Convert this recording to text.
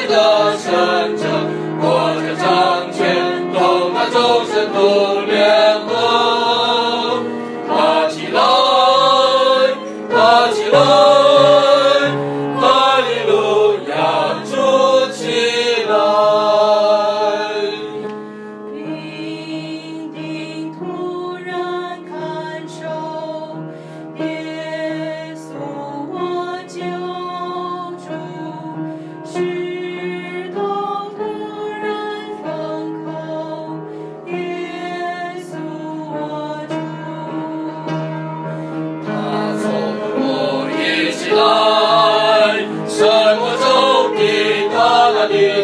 的圣者，国家掌权，同他众生都联合。爬起来，爬起来，哈利路亚，主起来。 命定突然看守，耶稣我救主，石头突然封口，耶稣我主。 他从我一起来，生活中的他那里。